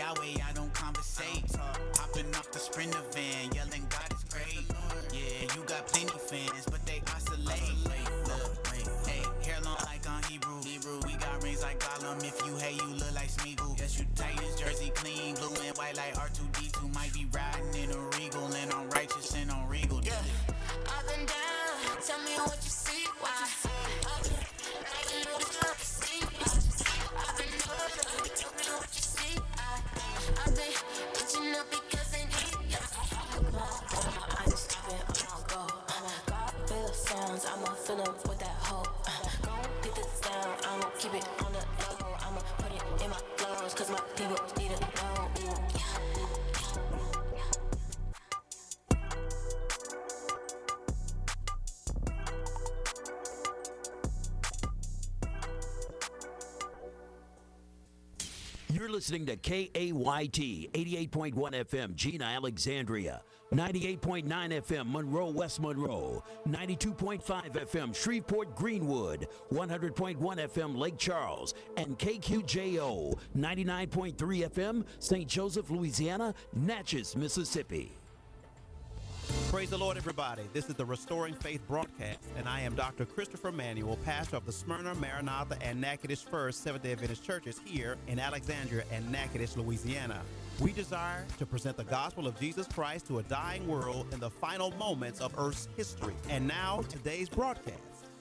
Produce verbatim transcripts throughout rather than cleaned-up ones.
Yahweh, I don't conversate. Hopping off the Sprinter van, yelling God is great. Yeah, you got plenty fans, but they oscillate. Look, hey, hair long like on Hebrew. Hebrew, we got rings like Gollum. If you hate, you look like Smeagol. Yes, you Titans jersey clean, blue and white like R two D two. Might be riding in a Regal, and I'm righteous and on Regal. Yeah, up and down, tell me what you see. Why? Up, I can know it's not the same. I've been up, tell me what you see. I, I've been reaching up because they need ya. I just stop it, I'm on go. God feel sounds, I'ma fill 'em with that hope. Gon' get this down, I'ma keep it on the low. I'ma put it in my clothes, cause my people need to know. Yeah. You're listening to K A Y T, eighty-eight point one F M, Gina, Alexandria, ninety-eight point nine F M, Monroe, West Monroe, ninety-two point five F M, Shreveport, Greenwood, one hundred point one F M, Lake Charles, and K Q J O, ninety-nine point three F M, Saint Joseph, Louisiana, Natchez, Mississippi. Praise the Lord, everybody. This is the Restoring Faith broadcast, and I am Doctor Christopher Manuel, pastor of the Smyrna, Maranatha, and Natchitoches First Seventh-day Adventist churches here in Alexandria and Natchitoches, Louisiana. We desire to present the gospel of Jesus Christ to a dying world in the final moments of Earth's history. And now, today's broadcast.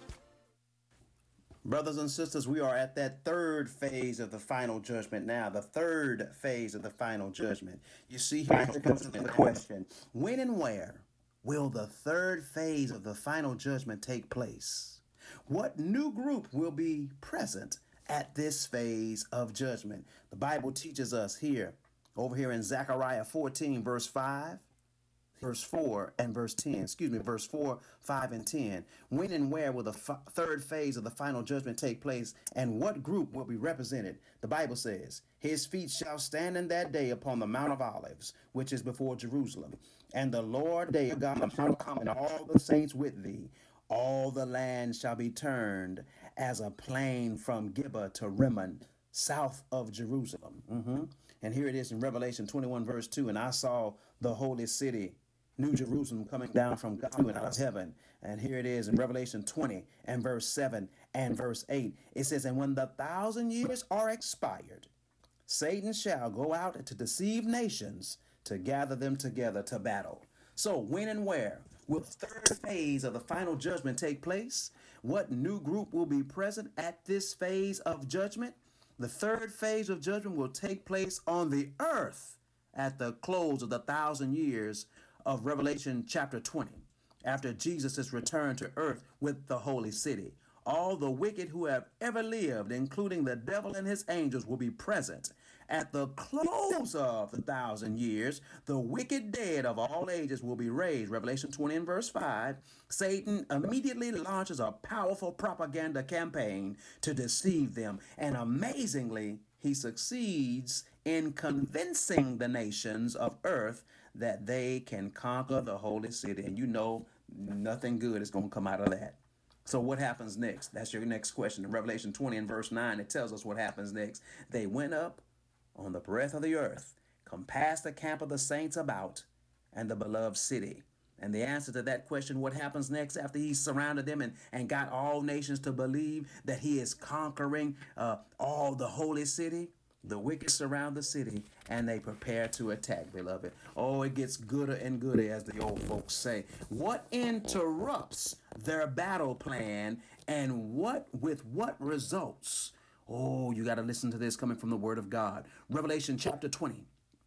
Brothers and sisters, we are at that third phase of the final judgment now, the third phase of the final judgment. You see, here comes the question, when and where will the third phase of the final judgment take place? What new group will be present at this phase of judgment? The Bible teaches us here, over here in Zechariah fourteen, verse five, verse four and verse ten, excuse me, verse four, five, and ten. When and where will the f- third phase of the final judgment take place, and what group will be represented? The Bible says, his feet shall stand in that day upon the Mount of Olives, which is before Jerusalem. And the Lord day of God shall come, and all the saints with thee. All the land shall be turned as a plain from Gibeah to Rimmon, south of Jerusalem. hmm And here it is in Revelation twenty-one, verse two. And I saw the holy city, New Jerusalem, coming down from God out of heaven. And here it is in Revelation twenty and verse seven and verse eight. It says, and when the thousand years are expired, Satan shall go out to deceive nations, to gather them together to battle. So when and where will the third phase of the final judgment take place? What new group will be present at this phase of judgment? The third phase of judgment will take place on the earth at the close of the thousand years of Revelation chapter twenty, after Jesus is returned to earth with the holy city. All the wicked who have ever lived, including the devil and his angels, will be present. At the close of the thousand years, the wicked dead of all ages will be raised. Revelation twenty and verse five. Satan immediately launches a powerful propaganda campaign to deceive them. And amazingly, he succeeds in convincing the nations of earth that they can conquer the holy city. And you know, nothing good is going to come out of that. So what happens next? That's your next question. In Revelation twenty and verse nine, it tells us what happens next. They went up on the breadth of the earth, compassed the camp of the saints about, and the beloved city. And the answer to that question, what happens next after he surrounded them and, and got all nations to believe that he is conquering uh, all the holy city? The wicked surround the city, and they prepare to attack, beloved. Oh, it gets gooder and gooder, as the old folks say. What interrupts their battle plan, and what with what results? Oh, you got to listen to this coming from the Word of God. Revelation chapter twenty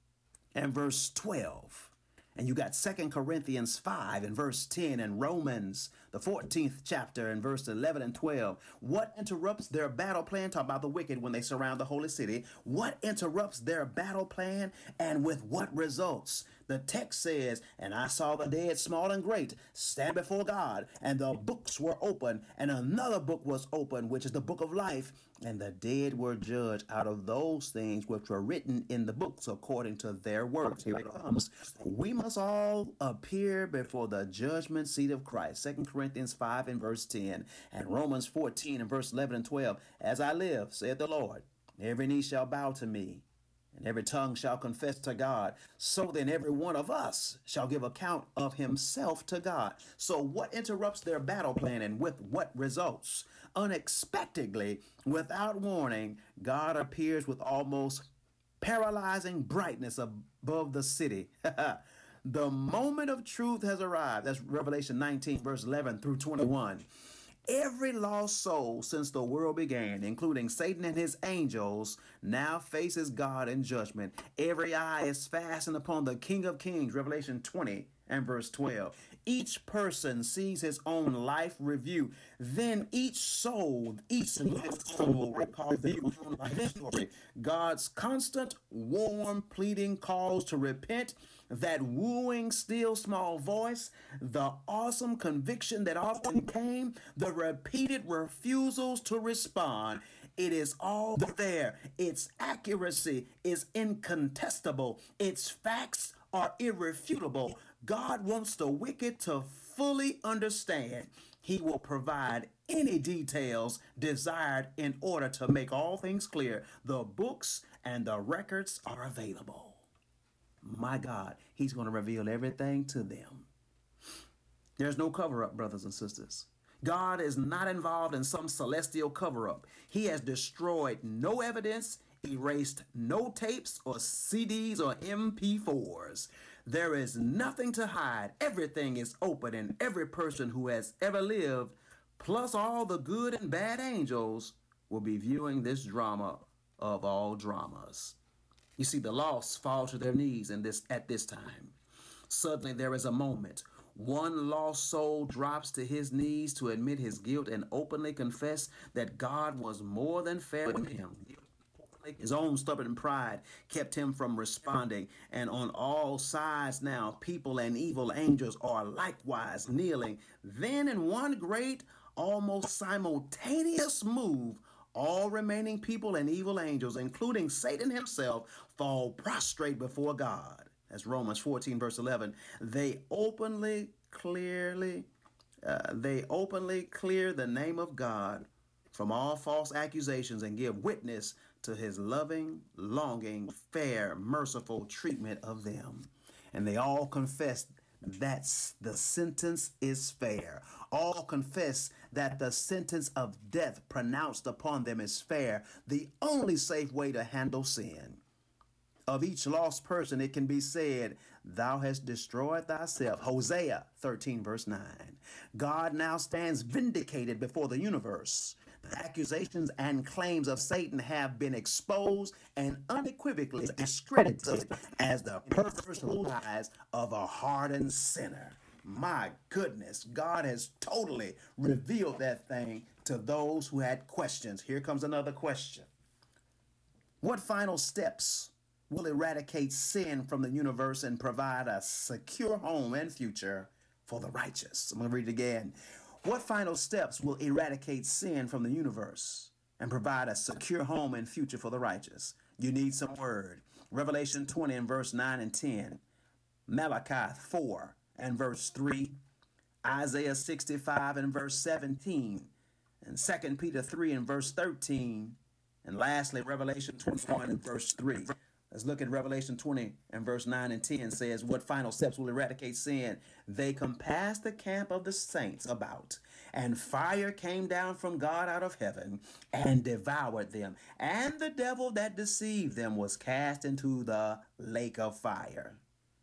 and verse twelve. And you got Second Corinthians five and verse ten, and Romans, the fourteenth chapter, and verse eleven and twelve. What interrupts their battle plan? Talk about the wicked when they surround the holy city. What interrupts their battle plan, and with what results? The text says, and I saw the dead, small and great, stand before God, and the books were open, and another book was open, which is the book of life, and the dead were judged out of those things which were written in the books according to their works. Here it comes. We must all appear before the judgment seat of Christ. Second Corinthians five and verse ten, and Romans fourteen and verse eleven and twelve. As I live, saith the Lord, every knee shall bow to me, and every tongue shall confess to God. So then every one of us shall give account of himself to God. So what interrupts their battle plan and with what results? Unexpectedly, without warning, God appears with almost paralyzing brightness above the city. The moment of truth has arrived. That's Revelation nineteen, verse eleven through twenty-one. Every lost soul since the world began, including Satan and his angels, now faces God in judgment. Every eye is fastened upon the King of Kings, Revelation twenty and verse twelve. Each person sees his own life review. Then each soul, each soul will recall the life story. God's constant, warm, pleading calls to repent, that wooing, still small voice, the awesome conviction that often came, the repeated refusals to respond. It is all there. Its accuracy is incontestable. Its facts are irrefutable. God wants the wicked to fully understand. He will provide any details desired in order to make all things clear. The books and the records are available. My God, he's going to reveal everything to them. There's no cover-up, brothers and sisters. God is not involved in some celestial cover-up. He has destroyed no evidence, erased no tapes or C Ds or M P fours. There is nothing to hide. Everything is open, and every person who has ever lived, plus all the good and bad angels, will be viewing this drama of all dramas. You see, the lost fall to their knees in this at this time. Suddenly there is a moment. One lost soul drops to his knees to admit his guilt and openly confess that God was more than fair with him. His own stubborn pride kept him from responding, and on all sides now, people and evil angels are likewise kneeling. Then in one great, almost simultaneous move, all remaining people and evil angels, including Satan himself, fall prostrate before God. That's Romans fourteen, verse eleven. They openly, clearly, uh, they openly clear the name of God from all false accusations and give witness to his loving, longing, fair, merciful treatment of them. And they all confess that the sentence is fair. All confess that the sentence of death pronounced upon them is fair, the only safe way to handle sin. Of each lost person, it can be said, thou hast destroyed thyself. Hosea thirteen, verse nine. God now stands vindicated before the universe. The accusations and claims of Satan have been exposed and unequivocally discredited as the perverse lies of a hardened sinner. My goodness, God has totally revealed that thing to those who had questions. Here comes another question. What final steps will eradicate sin from the universe and provide a secure home and future for the righteous? I'm going to read it again. What final steps will eradicate sin from the universe and provide a secure home and future for the righteous? You need some word. Revelation twenty and verse nine and ten. Malachi four and verse three. Isaiah sixty-five and verse seventeen. And Second Peter three and verse thirteen. And lastly, Revelation twenty-one and verse three. Let's look at Revelation twenty and verse nine and ten says, what final steps will eradicate sin? They compassed the camp of the saints about, and fire came down from God out of heaven and devoured them. And the devil that deceived them was cast into the lake of fire.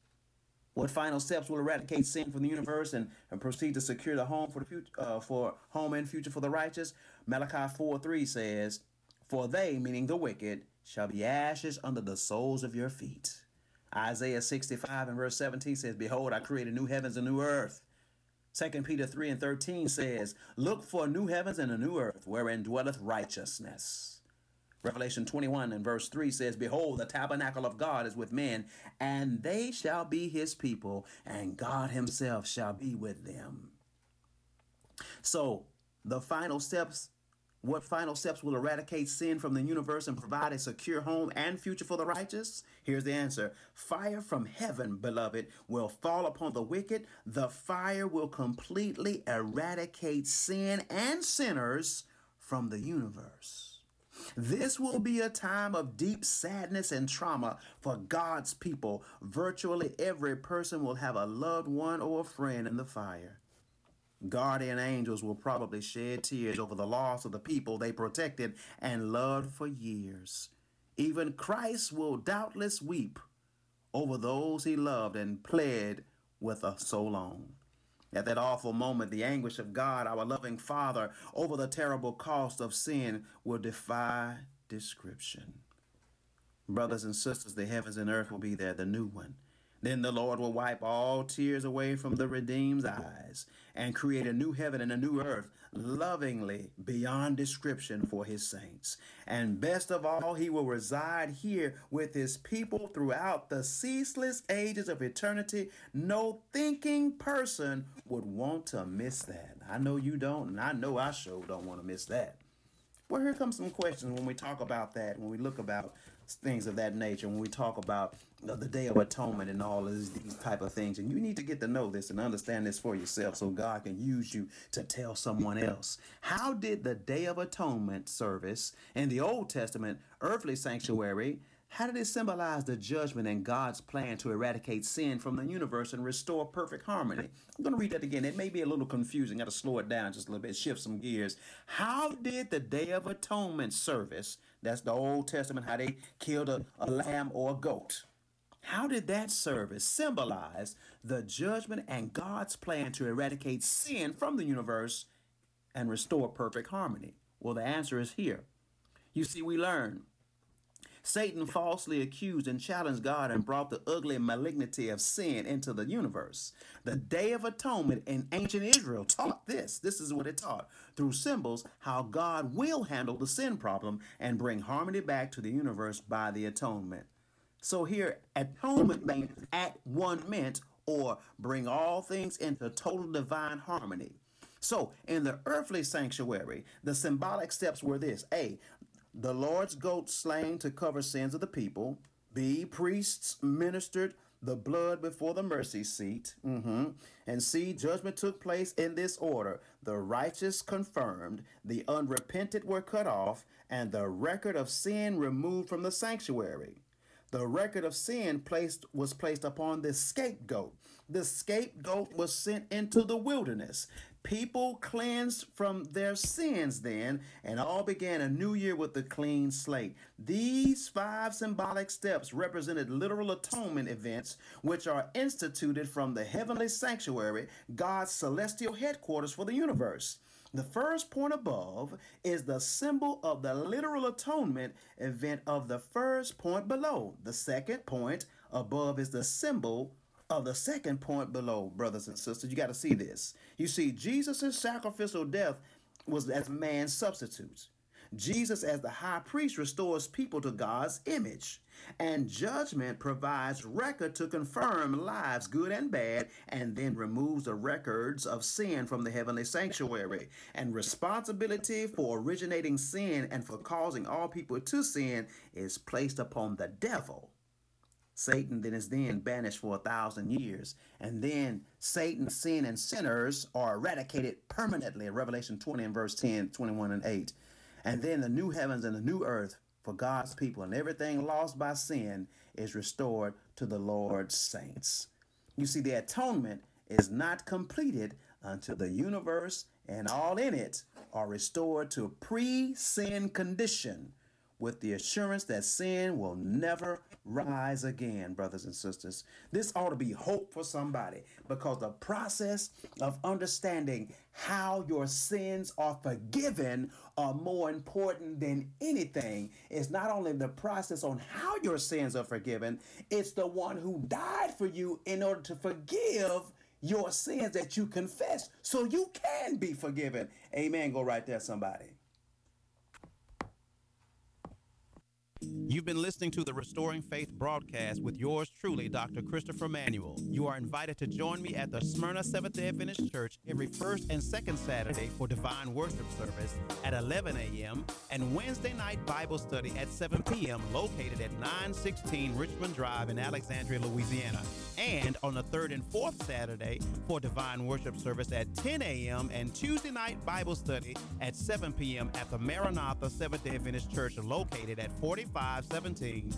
What final steps will eradicate sin from the universe and, and proceed to secure the home for the future, uh, for home and future for the righteous? Malachi four three says, for they, meaning the wicked, shall be ashes under the soles of your feet. Isaiah sixty-five and verse seventeen says, behold, I create a new heavens and new earth. Second Peter three and thirteen says, look for new heavens and a new earth, wherein dwelleth righteousness. Revelation twenty-one and verse three says, behold, the tabernacle of God is with men, and they shall be his people, and God himself shall be with them. So the final steps What final steps will eradicate sin from the universe and provide a secure home and future for the righteous? Here's the answer. Fire from heaven, beloved, will fall upon the wicked. The fire will completely eradicate sin and sinners from the universe. This will be a time of deep sadness and trauma for God's people. Virtually every person will have a loved one or a friend in the fire. Guardian angels will probably shed tears over the loss of the people they protected and loved for years. Even Christ will doubtless weep over those he loved and pled with us so long. At that awful moment, the anguish of God, our loving Father, over the terrible cost of sin will defy description. Brothers and sisters, the heavens and earth will be there, the new one. Then the Lord will wipe all tears away from the redeemed's eyes and create a new heaven and a new earth, lovingly beyond description for his saints. And best of all, he will reside here with his people throughout the ceaseless ages of eternity. No thinking person would want to miss that. I know you don't, and I know I sure don't want to miss that. Well, here comes some questions when we talk about that, when we look about things of that nature, when we talk about the Day of Atonement and all of these, these type of things. And you need to get to know this and understand this for yourself so God can use you to tell someone else. How did the Day of Atonement service in the Old Testament earthly sanctuary, how did it symbolize the judgment and God's plan to eradicate sin from the universe and restore perfect harmony? I'm going to read that again. It may be a little confusing. Got to slow it down just a little bit, shift some gears. How did the Day of Atonement service, that's the Old Testament, how they killed a, a lamb or a goat, how did that service symbolize the judgment and God's plan to eradicate sin from the universe and restore perfect harmony? Well, the answer is here. You see, we learn Satan falsely accused and challenged God and brought the ugly malignity of sin into the universe. The Day of Atonement in ancient Israel taught this. This is what it taught. Through symbols, how God will handle the sin problem and bring harmony back to the universe by the atonement. So here, atonement means at one meant, or bring all things into total divine harmony. So in the earthly sanctuary, the symbolic steps were this: A, the Lord's goat slain to cover sins of the people. B, priests ministered the blood before the mercy seat. Mm-hmm. And C, judgment took place in this order: the righteous confirmed, the unrepentant were cut off, and the record of sin removed from the sanctuary. The record of sin placed was placed upon the scapegoat. The scapegoat was sent into the wilderness. People cleansed from their sins then, and all began a new year with a clean slate. These five symbolic steps represented literal atonement events, which are instituted from the heavenly sanctuary, God's celestial headquarters for the universe. The first point above is the symbol of the literal atonement event of the first point below. The second point above is the symbol of the second point below, brothers and sisters. You got to see this. You see, Jesus' sacrificial death was as man's substitute. Jesus, as the high priest, restores people to God's image. And judgment provides record to confirm lives, good and bad, and then removes the records of sin from the heavenly sanctuary. And responsibility for originating sin and for causing all people to sin is placed upon the devil. Satan then is then banished for a thousand years. And then Satan, sin, and sinners are eradicated permanently in Revelation twenty and verse ten, twenty-one and eight. And then the new heavens and the new earth for God's people, and everything lost by sin is restored to the Lord's saints. You see, the atonement is not completed until the universe and all in it are restored to pre-sin condition, with the assurance that sin will never rise again, brothers and sisters. This ought to be hope for somebody, because the process of understanding how your sins are forgiven are more important than anything. It's not only the process on how your sins are forgiven, it's the one who died for you in order to forgive your sins that you confess so you can be forgiven. Amen. Go right there, somebody. You've been listening to the Restoring Faith broadcast with yours truly, Doctor Christopher Manuel. You are invited to join me at the Smyrna Seventh-day Adventist Church every first and second Saturday for divine worship service at eleven a.m. and Wednesday night Bible study at seven p.m. located at nine sixteen Richmond Drive in Alexandria, Louisiana. And on the third and fourth Saturday for divine worship service at ten a.m. and Tuesday night Bible study at seven p.m. at the Maranatha Seventh-day Adventist Church located at forty-five seventeen